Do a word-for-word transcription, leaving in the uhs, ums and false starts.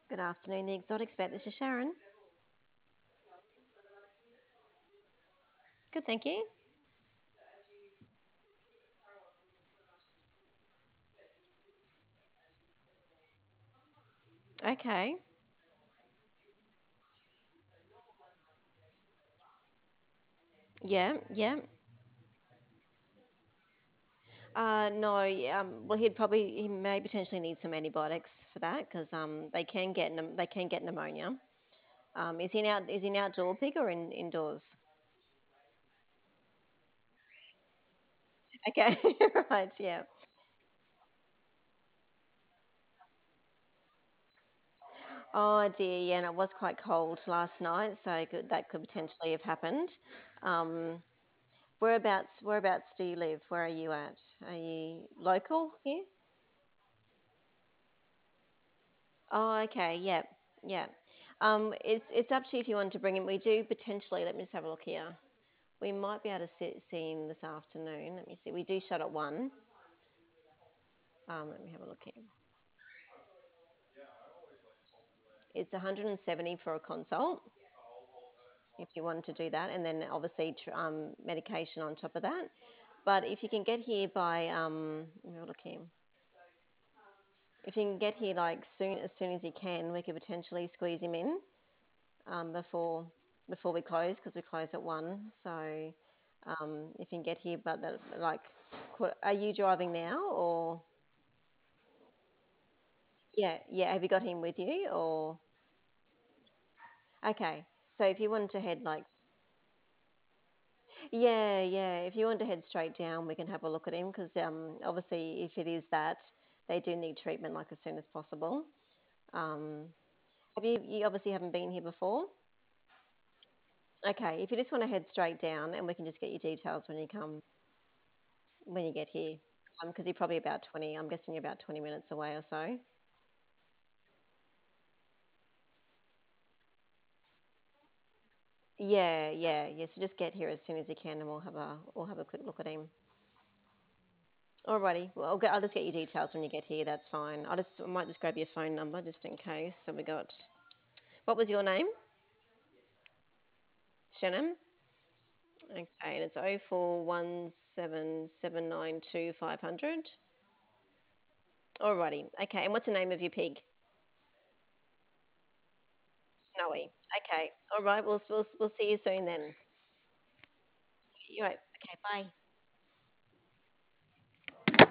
Good afternoon, the Exotics Vet. This is Sharon. Good, thank you. Okay. Yeah, yeah. Uh, no, yeah, um, well, he'd probably he may potentially need some antibiotics for that because um they can get pneum- they can get pneumonia. Um, is he an out is he an outdoor pig or in indoors? Okay, right, yeah. Oh dear, yeah, and it was quite cold last night, so could, that could potentially have happened. Um, whereabouts whereabouts do you live? Where are you at? Are you local here? Oh, okay. Yeah. Yeah. Um, it's it's up to you if you want to bring him. We do potentially. Let me just have a look here. We might be able to see, see him this afternoon. Let me see. We do shut at one. Um, let me have a look here. It's one hundred seventy for a consult if you want to do that, and then obviously tr- um, medication on top of that. But if you can get here by um, let me have a look here. If you can get here like soon as soon as you can, we could potentially squeeze him in. um, before before we close because we close at one. So um, if you can get here, but that, like, qu- are you driving now or? Yeah, yeah. Have you got him with you or? Okay. So if you wanted to head like, yeah, yeah. If you want to head straight down, we can have a look at him because um, obviously if it is that, they do need treatment like as soon as possible. Um, have you? You obviously haven't been here before. Okay. If you just want to head straight down, and we can just get your details when you come when you get here. Um, because you're probably about twenty, I'm guessing you're about twenty minutes away or so. Yeah, yeah, yeah. So just get here as soon as you can and we'll have a we'll have a quick look at him. Alrighty. Well, I'll, get, I'll just get your details when you get here. That's fine. I just I might just grab your phone number just in case. So we got what was your name? Shannon. Okay, and it's oh four one seven seven nine two five hundred. Alrighty. Okay, and what's the name of your pig? Snowy. Okay. All right. We'll we'll we'll see you soon then. You're right. Okay. Bye.